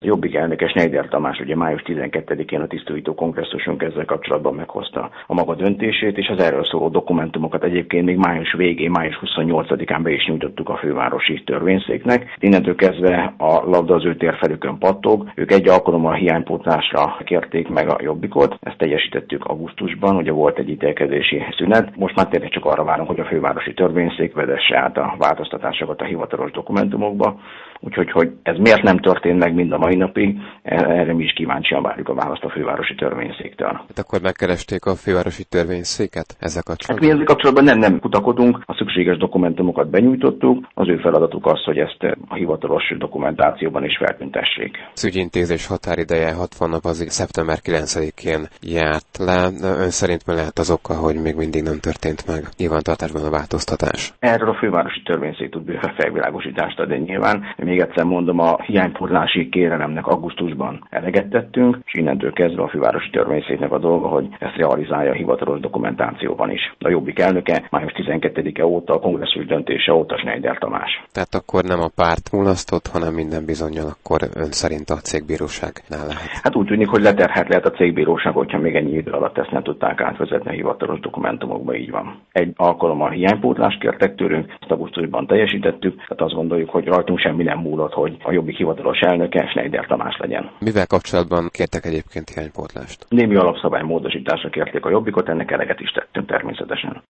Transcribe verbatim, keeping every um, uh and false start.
Jobbik elnöke Schneider Tamás ugye május tizenkettedikén a tisztújító kongresszusunk ezzel kapcsolatban meghozta a maga döntését, és az erről szóló dokumentumokat egyébként még május végén, május huszonnyolcadikán be is nyújtottuk a fővárosi törvényszéknek. Innentől kezdve a labda az ő térfelükön pattog. Ők egy alkalommal hiánypótlásra kérték meg a Jobbikot, ezt teljesítettük augusztusban, ugye volt egy ítélkezési szünet. Most már tényleg csak arra várunk, hogy a fővárosi törvényszék vezesse át a változtatásokat a hivatalos dokumentumokba. Úgyhogy hogy ez miért nem történt meg mind a mai napig, erre mi is kíváncsian várjuk a választ a fővárosi törvényszéktől. Hát akkor megkeresték a fővárosi törvényszéket ezzel kapcsolatban? Hát mi ezzel kapcsolatban nem, nem kutakodunk, a szükséges dokumentumokat benyújtottuk, az ő feladatuk az, hogy ezt a hivatalos dokumentációban is feltüntessék. Az ügyintézés határideje hatvan nap, az szeptember kilencedikén járt le. Ön szerint mi lehet az oka, hogy még mindig nem történt meg nyilvántartásban a változtatás? Erről a fővárosi törvényszék tud felvilágosítást adni nyilván. Még egyszer mondom, a hiánypótlási kérelemnek augusztusban eleget tettünk, és innentől kezdve a fővárosi törvényszéknek a dolga, hogy ezt realizálja a hivatalos dokumentációban is. A Jobbik elnöke május tizenkettedike óta, a kongresszus döntése óta Schneider Tamás. Tehát akkor nem a párt mulasztott, hanem minden bizonnyal akkor ön szerint a cégbíróságnál lehet? Hát úgy tűnik, hogy leterhet lehet a cégbíróság, hogyha még ennyi idő alatt ezt nem tudták átvezetni a hivatalos dokumentumokba, így van. Egy alkalommal hiánypótlást kértek tőlünk, ezt augusztusban teljesítettük, tehát azt gondoljuk, hogy rajtunk semmi nem múlott, hogy a Jobbik hivatalos elnöke Schneider Tamás legyen. Mivel kapcsolatban kértek egyébként hiánypótlást? Némi alapszabály módosításra kérték a Jobbikot, ennek eleget is tettünk természetesen.